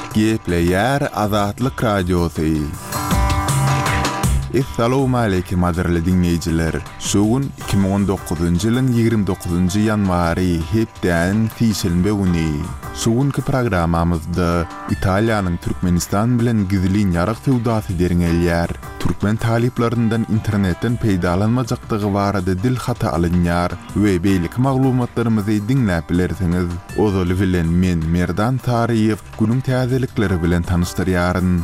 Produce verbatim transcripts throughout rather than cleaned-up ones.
Gepleyer Azatlyk Radiosu. Assalamu alaykum aziz dinleyijiler. Şogun iki bin on dokuzunjy ýylyň ýygrimi dokuzunjy ýanwary hepden tiýşelme güni. Şogunky programamyzda Italiýanyň Türkmenistan bilen gizli ýarag sowdasy derňelýär. Türkmen taliplaryndan internetden peýdalanmajakdygy barada dil hata alynýar we beýlik maglumatlarymyzy dinläp bilersiňiz. Ozal bilen men Merdan Tariýew günüň täzelikleri bilen tanışdyrýaryn.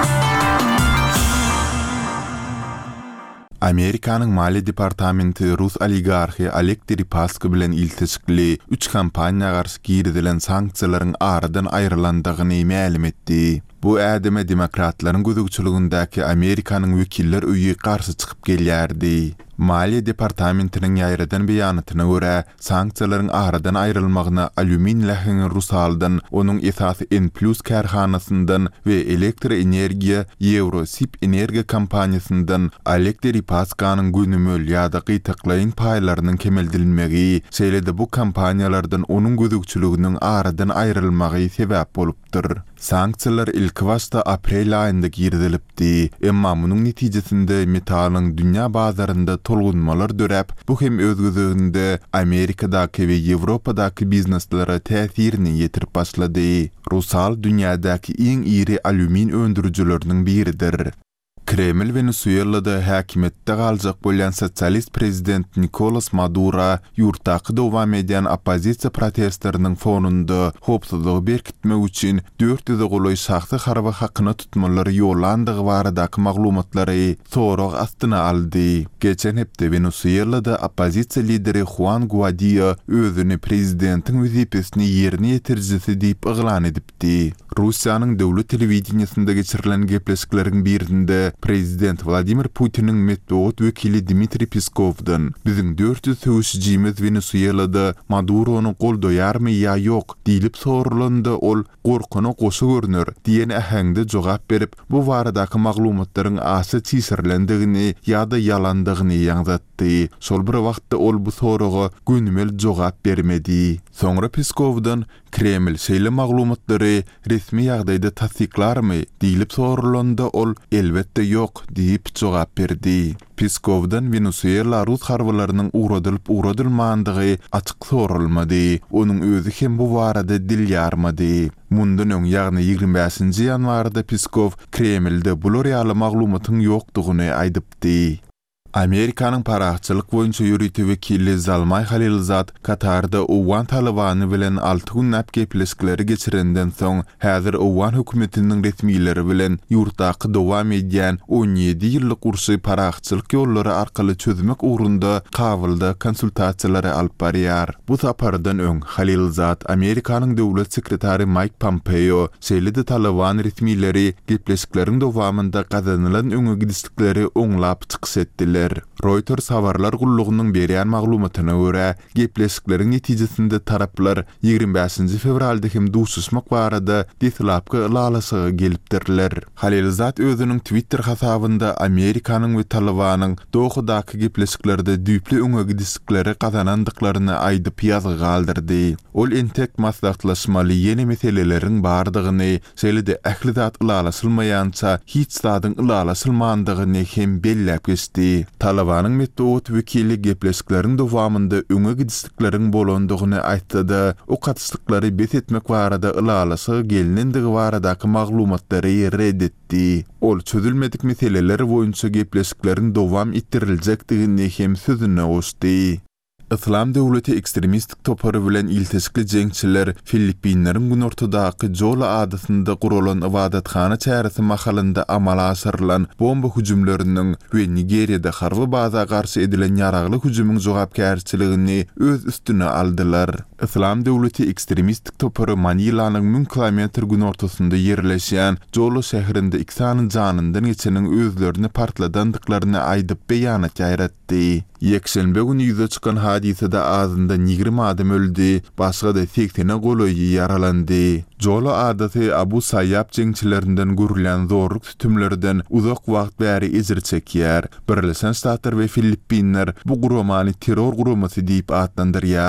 Amerikanyň Maliýe Departamenti Rus oligarhy Oleg Deripaska bilen iltisikli üç kampaniýa garşy girdilen sanksiýalaryň aradan aýrylandygyny ma'lum etdi. Bu ädeme demokratlaryň gözükçülügindäki Amerikanyň wekiller öýü garşy çykyp gelýärdi. Maliýe Departamentiniň ýaýradan beýanatyna görä, sanksiýalaryň aradan aýrylmagyna alümin lähini Rusaldan, onuň esasy N plus karhanasyndan we elektr energiýa Eurosip energiýa kompaniýasyndan Oleg Deripaskanyň günümül ýa-da gytaklaýyn paýlarynyň kemeldilmegi, şeýle-de bu kompaniýalardan onuň gözükçülüginiň aradan aýrylmagy sebäp bolupdyr. Sanksiýalar ilk başda aprel aýynda girdilipdi, emma munyň netijesinde metalyň dünýä bazarynda tolgunmalar döräp, bu hem özgözüňde Amerikadaky we Ýewropadaky bizneslere täsirini ýetirip başlady. Rusal dünýädäki iň iri alümin öndürüjileriniň biridir. Kreml Venezuelada häkimetde galjak bolan sosialist prezident Nicolas Maduro ýurtdaky dowam eden opozisiýa protestleriniň fonunda hopsuzlygy berkitmek üçin dört ýüze goloý şahsy harba hakyna tutmalary ýollandygy baradaky maglumatlary sorag astyna aldy. Geçen hepde Venezuelada opozisiýa lideri Juan Guaido özüni prezidentin wezipesini ýerine ýetirjisi diýip yglan edipdi. Russiýanyň döwlet telewizionyasynda geçirilen gepleşikleriň birinde Prezident Vladimir Putin'in medeniýet wekili Dmitri Peskov'dan "Biziň dört ýüz söwüşijimiz Venezuelada Maduro'nu goldaýarmy ýa ýok" diýilip sorulanda ol "Gorkuna goşy görünür" diýen ähengde jogap berip, bu baradaky maglumatlaryň asy çysyrlendigini ýa-da ýalandygyny ýaňdatdy. Şol bir wagtda ol bu soraga günümel jogap bermedi. Soňra Peskov'dan Kreml şeýle maglumatlary resmi ýagdaýda tasdiklarmy diýilip sorulanda ol "Elbetde ýok" diýip jogap berdi. Peskov'dan Venezuela Rus harbylarynyň uradylyp uradylmandygy açyk sorulmady. Onuň özü hem bu barada dil ýarmady. Mundan öň ýagny ýygrimi beşinji ýanwarda Peskov Kremlde bular ýaly maglumatyň ýokdugyny aýdypdy. Amerikanyň paraçylyk boýunça ýürüti wekili Zalmay Halilzad Katarda Owan Talabany bilen alty gün näp gepleşikleri geçirenden soň häzir Owan hökümetiniň resmiýetleri bilen ýurtdaky dowam edýän on ýedi ýyllyk ursy paraçylyk ýollary arkaly çözmek ugrunda kabulda konsultasiýalary alyp barýar. Bu sapardan öň Halilzad Amerikanyň döwlet sekretary Mike Pompeo şeýle-de Taliban resmiýetleri gepleşikleriň dowamynda gazanylan öňe gidişlikleri oňlap çykyş etdiler. Reuters habarlar gullugynyň berýän maglumatyna görä, gepleşikleriň netijesinde taraplar ýygrimi beşinji fevralda hem duşuşmak barada detlapky lalasy gelipdirler. Halilzat özüniň Twitter hasabynda Amerikanyň we Talibanyň Dohadaky gepleşiklerde düýpli öňe gidişlikleri gazanandyklaryny aýdyp ýazgy galdyrdy. Ol entek maslahatlaşmaly ýeni meseleleriň bardygyny, şeýle-de ähli zat lalasylmaýança hiç zadyň lalasylmandygyny hem belläp geçdi. Talibanyň medeniýet wekili gepleşikleriň dowamynda öňe gidişlikleriň bolandygyny aýtdy. O katışlyklary bet etmek barada ılalasy gelinendigi baradaky maglumatlary reddetdi. Ol çözülmedik meseleler boýunça gepleşikleriň dowam etdiriljakdygyny hem sözüne goşdy. Islam döwleti ekstremistik topary bilen iltisikli jeňçiler Filippinleriň günortadaky Jola adasynda gurulan ibadatxana çäresi mahalynda amala aşyrylan bomba hüjümleriniň we Nigeriýada harby baza garşy edilen ýaragly hüjümüň jogapkärçiligini öz üstüne aldylar. Islam döwleti ekstremistik topary Manilanyň mün kilometr günortasynda ýerleşýän Jola şäherinde iksanyň janyndan geçeniň özlerini partladandyklaryny aýdyp beýanat ýaýratdy. Yekşenbe günü ýüze çykan hadisede azında ýygrimi adam öldü, başga da seksene goloýy yaralandy. Jola adasy Abu Sayyab jeňçilerinden görülen zorluk tütümlerden uzak wagt bäri ejir çekýär. Birleşen Ştatlar we Filippinler bu gurumany terror gurumasy diýip adlandyrýar.